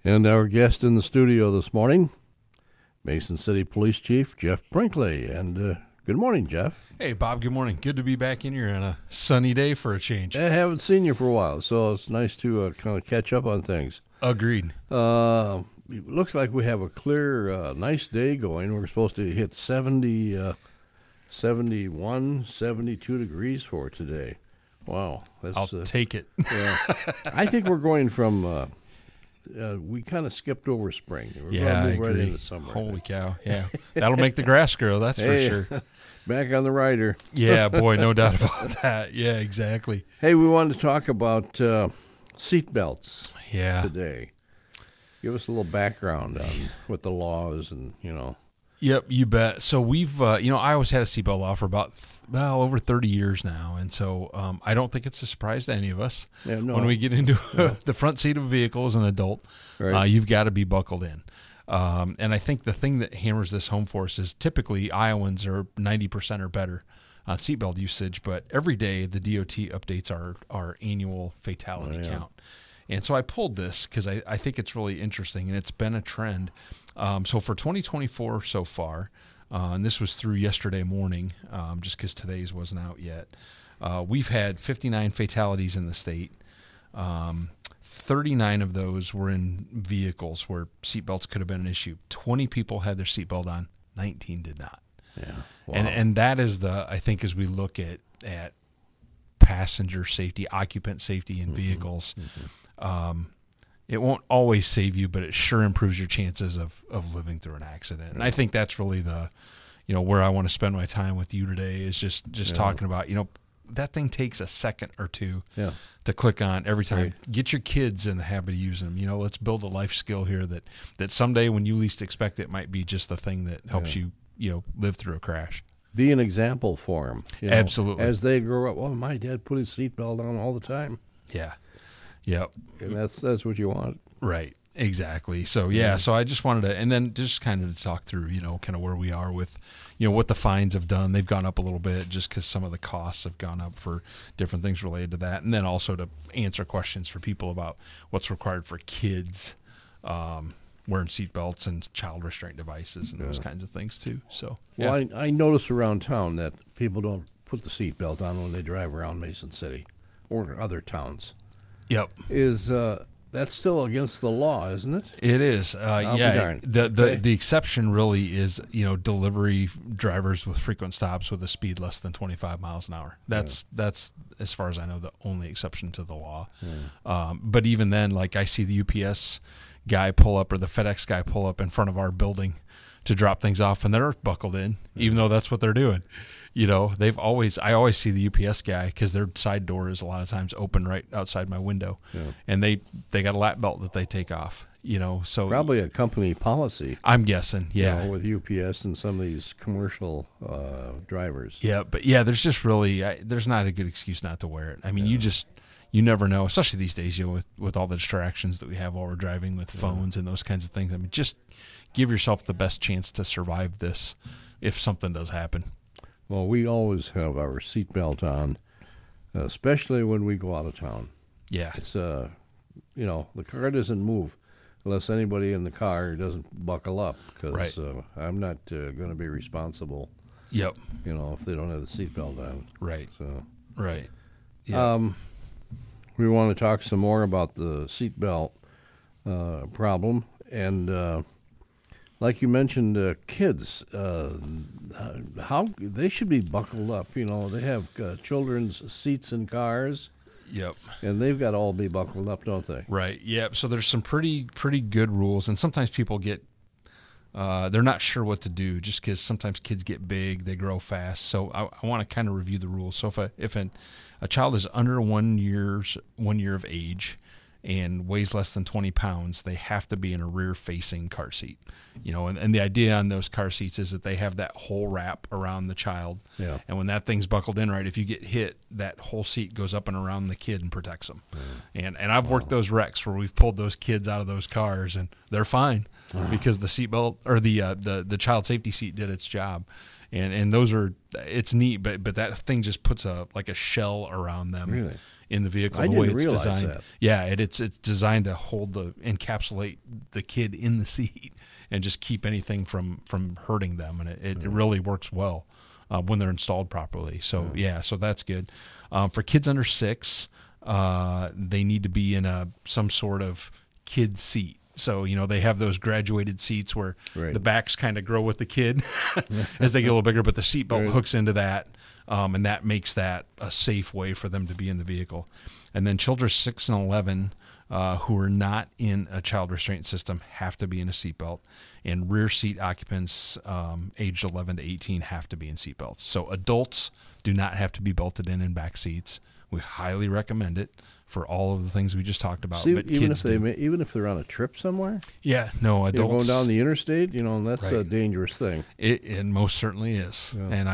And our guest in the studio this morning, Mason City Police Chief Jeff Brinkley. And good morning, Jeff. Hey, Bob, good morning. Good to be back in here on a sunny day for a change. I haven't seen you for a while, so it's nice to kind of catch up on things. Agreed. It looks like we have a clear, nice day going. We're supposed to hit 70, 71, 72 degrees for today. Wow. I'll take it. Yeah. I think we're going from... we kind of skipped over spring. We're I going to move right agree. into summer. Holy cow. Yeah. That'll make the grass grow, that's for sure. Back on the rider. Yeah, boy, no doubt about that. Yeah, exactly. Hey, we wanted to talk about seat belts today. Give us a little background on what the law is and, Yep, you bet. So we've, I always had a seatbelt law for about, over 30 years now. And so I don't think it's a surprise to any of us. Yeah, no. When we get into the front seat of a vehicle as an adult, right. You've got to be buckled in. And I think the thing that hammers this home for us is typically Iowans are 90% or better on seatbelt usage, but every day the DOT updates our annual fatality count. And so I pulled this because I think it's really interesting, and it's been a trend. So for 2024 so far, and this was through yesterday morning, just because today's wasn't out yet, we've had 59 fatalities in the state. 39 of those were in vehicles where seatbelts could have been an issue. 20 people had their seatbelt on, 19 did not. Yeah. Wow. And that is I think as we look at passenger safety, occupant safety in vehicles, it won't always save you, but it sure improves your chances of living through an accident. And I think that's really where I want to spend my time with you today is just talking about, that thing takes a second or two to click on every time. Right. Get your kids in the habit of using them. Let's build a life skill here that someday when you least expect it might be just the thing that helps you live through a crash. Be an example for them. Absolutely. As they grow up, well, my dad put his seatbelt on all the time. Yeah. Yep. And that's what you want. Right. Exactly. So, so I just wanted to, and then just kind of to talk through, kind of where we are with, what the fines have done. They've gone up a little bit just because some of the costs have gone up for different things related to that. And then also to answer questions for people about what's required for kids wearing seatbelts and child restraint devices and those kinds of things too. So, Well, I notice around town that people don't put the seatbelt on when they drive around Mason City or other towns. Yep. That's still against the law, isn't it? It is. The exception really is, delivery drivers with frequent stops with a speed less than 25 miles an hour. That's as far as I know, the only exception to the law. But even then, like I see the UPS guy pull up or the FedEx guy pull up in front of our building to drop things off, and they're buckled in, even though that's what they're doing. I always see the UPS guy because their side door is a lot of times open right outside my window, and they got a lap belt that they take off. So probably a company policy. I'm guessing, with UPS and some of these commercial drivers. Yeah, but there's just really there's not a good excuse not to wear it. I mean, you never know, especially these days, with all the distractions that we have while we're driving with phones and those kinds of things. I mean, just give yourself the best chance to survive this if something does happen. Well, we always have our seatbelt on, especially when we go out of town. Yeah. It's, the car doesn't move unless anybody in the car doesn't buckle up because I'm not going to be responsible. Yep. If they don't have the seatbelt on. Right. So. Right. Yeah. We want to talk some more about the seatbelt problem and. Like you mentioned, kids, how they should be buckled up. They have children's seats in cars. Yep. And they've got to all be buckled up, don't they? Right. Yep. So there's some pretty good rules, and sometimes people get they're not sure what to do just because sometimes kids get big, they grow fast. So I want to kind of review the rules. So if a child is under 1 year of age and weighs less than 20 pounds, they have to be in a rear-facing car seat. And the idea on those car seats is that they have that whole wrap around the child. Yeah. And when that thing's buckled in right, if you get hit, that whole seat goes up and around the kid and protects them. And I've worked those wrecks where we've pulled those kids out of those cars, and they're fine because the seatbelt or the child safety seat did its job. And those are, it's neat, but that thing just puts a shell around them. Really? in the vehicle. I the way didn't it's realize designed. that. Yeah, it's designed to encapsulate the kid in the seat and just keep anything from hurting them, and it really works well when they're installed properly. So so that's good. For kids under 6, they need to be in some sort of kid seat. So, they have those graduated seats where the backs kind of grow with the kid as they get a little bigger, but the seatbelt hooks into that, and that makes that a safe way for them to be in the vehicle. And then children 6 and 11 who are not in a child restraint system have to be in a seatbelt, and rear seat occupants aged 11 to 18 have to be in seatbelts. So adults do not have to be belted in back seats. We highly recommend it for all of the things we just talked about. See, but even kids even if they're on a trip somewhere, adults going down the interstate, that's a dangerous thing. It most certainly is, and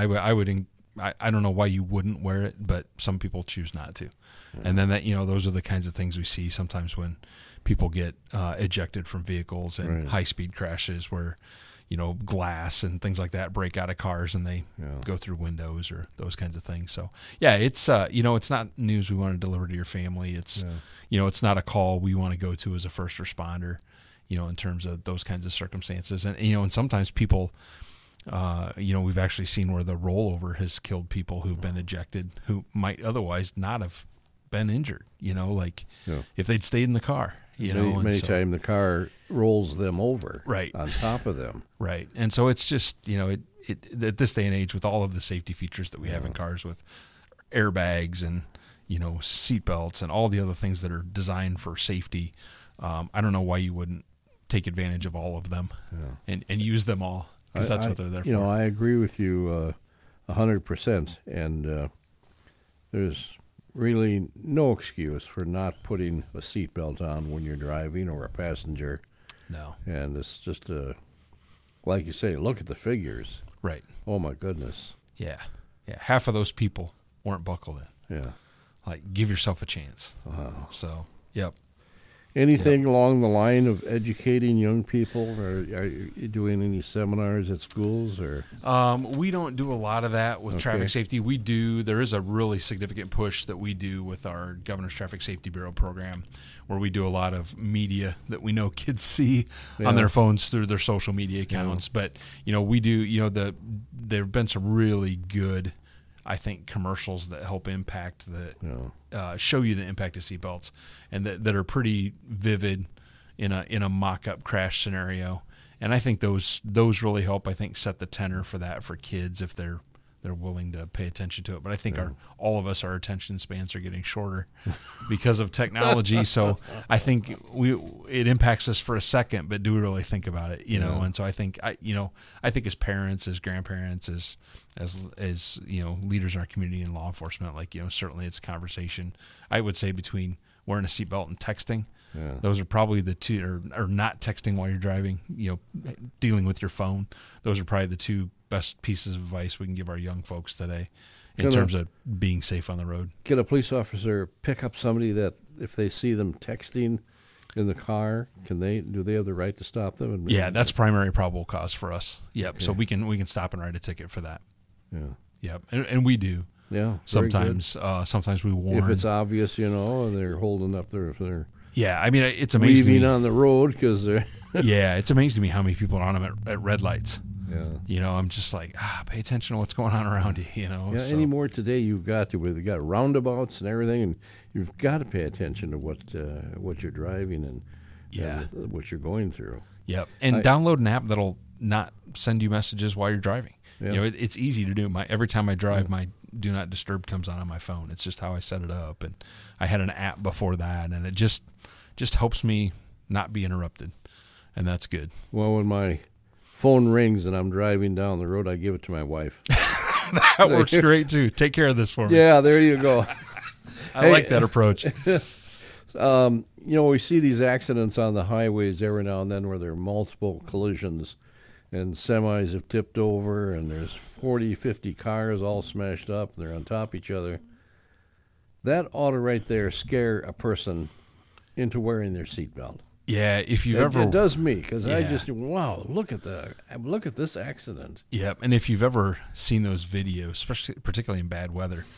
I don't know why you wouldn't wear it, but some people choose not to. And then those are the kinds of things we see sometimes when people get ejected from vehicles and high speed crashes where glass and things like that break out of cars and they go through windows or those kinds of things. So it's it's not news we want to deliver to your family. It's it's not a call we want to go to as a first responder, in terms of those kinds of circumstances. And and sometimes people we've actually seen where the rollover has killed people who've been ejected who might otherwise not have been injured, if they'd stayed in the car. Many times the car rolls them over on top of them. Right. And so it's just, it at this day and age with all of the safety features that we have in cars with airbags and, seat belts and all the other things that are designed for safety, I don't know why you wouldn't take advantage of all of them and use them all, because that's what they're there for. I agree with you 100%. And there's really no excuse for not putting a seatbelt on when you're driving or a passenger. No. And it's just like you say, look at the figures. Right. Oh my goodness. Yeah. Half of those people weren't buckled in. Yeah. Like, give yourself a chance. Wow. So, yep. Anything along the line of educating young people, or are you doing any seminars at schools, or? We don't do a lot of that with traffic safety. We do. There is a really significant push that we do with our Governor's Traffic Safety Bureau program, where we do a lot of media that we know kids see on their phones through their social media accounts. But we do. There have been some really good, I think, commercials that help impact show you the impact of seatbelts, and that are pretty vivid in a mock-up crash scenario. And I think those really help. I think set the tenor for that for kids if they're willing to pay attention to it. But I think all of us, our attention spans are getting shorter because of technology. So I think it impacts us for a second, but do we really think about it? And so I think as parents, as grandparents, as leaders in our community and law enforcement, certainly it's a conversation. I would say between wearing a seatbelt and texting. Yeah. Those are probably the two, or not texting while you're driving, dealing with your phone. Those are probably the two best pieces of advice we can give our young folks today in terms of being safe on the road. Can a police officer pick up somebody that if they see them texting in the car, do they have the right to stop them? That's primary probable cause for us. Yep. Okay. So we can stop and write a ticket for that. Yeah. Yep. And we do. Yeah. Sometimes we warn. If it's obvious, and they're holding up their yeah, I mean, it's amazing to me. On the road because they're yeah, it's amazing to me how many people are on them at red lights. Yeah, I'm just like, pay attention to what's going on around you. Yeah, so. Anymore today, you've got roundabouts and everything, and you've got to pay attention to what you're driving and what you're going through. Yep, and download an app that'll not send you messages while you're driving. Yeah. It's easy to do. Every time I drive, my Do Not Disturb comes on my phone. It's just how I set it up, and I had an app before that, and it just helps me not be interrupted, and that's good. Well, when my phone rings and I'm driving down the road, I give it to my wife. That works great too. Take care of this for me. Yeah, there you go. I like that approach. We see these accidents on the highways every now and then where there are multiple collisions and semis have tipped over and there's 40, 50 cars all smashed up and they're on top of each other. That ought to right there scare a person into wearing their seatbelt. Yeah, if you've ever... It does me, because I just, wow, look at this accident. Yeah, and if you've ever seen those videos, particularly in bad weather,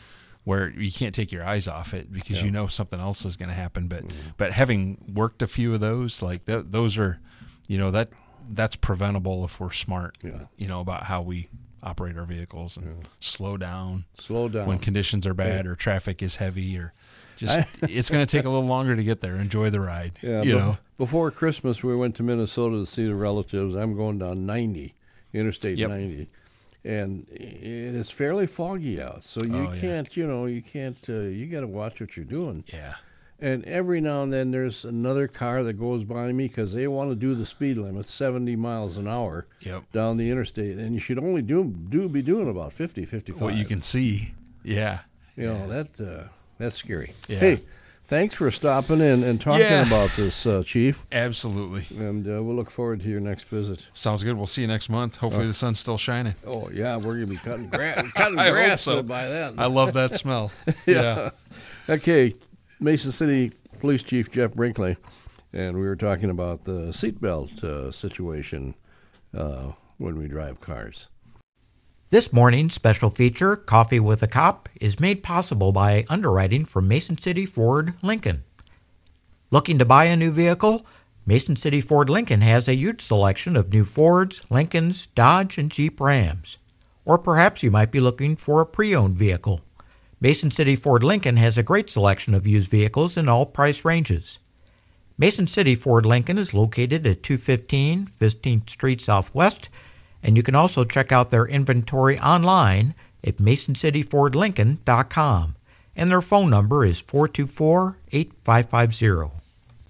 where you can't take your eyes off it because you know something else is going to happen. But having worked a few of those, like those are, that's preventable if we're smart, about how we operate our vehicles and slow down when conditions are bad or traffic is heavy or just it's going to take a little longer to get there. Enjoy the ride. Before Christmas, we went to Minnesota to see the relatives. I'm going down 90, Interstate 90. And it is fairly foggy out, so you can't, you got to watch what you're doing. Yeah. And every now and then there's another car that goes by me because they want to do the speed limit, 70 miles an hour down the interstate. And you should only be doing about 50, 55. What you can see. Yeah. That's scary. Yeah. Hey, thanks for stopping in and talking about this, Chief. Absolutely. And we'll look forward to your next visit. Sounds good. We'll see you next month. Hopefully the sun's still shining. Oh, yeah. We're going to be cutting grass by then. I love that smell. Yeah. Okay. Mason City Police Chief Jeff Brinkley. And we were talking about the seatbelt situation when we drive cars. This morning's special feature, Coffee with a Cop, is made possible by underwriting from Mason City Ford Lincoln. Looking to buy a new vehicle? Mason City Ford Lincoln has a huge selection of new Fords, Lincolns, Dodge, and Jeep Rams. Or perhaps you might be looking for a pre-owned vehicle. Mason City Ford Lincoln has a great selection of used vehicles in all price ranges. Mason City Ford Lincoln is located at 215 15th Street Southwest, and you can also check out their inventory online at masoncityfordlincoln.com, and their phone number is 424-8550.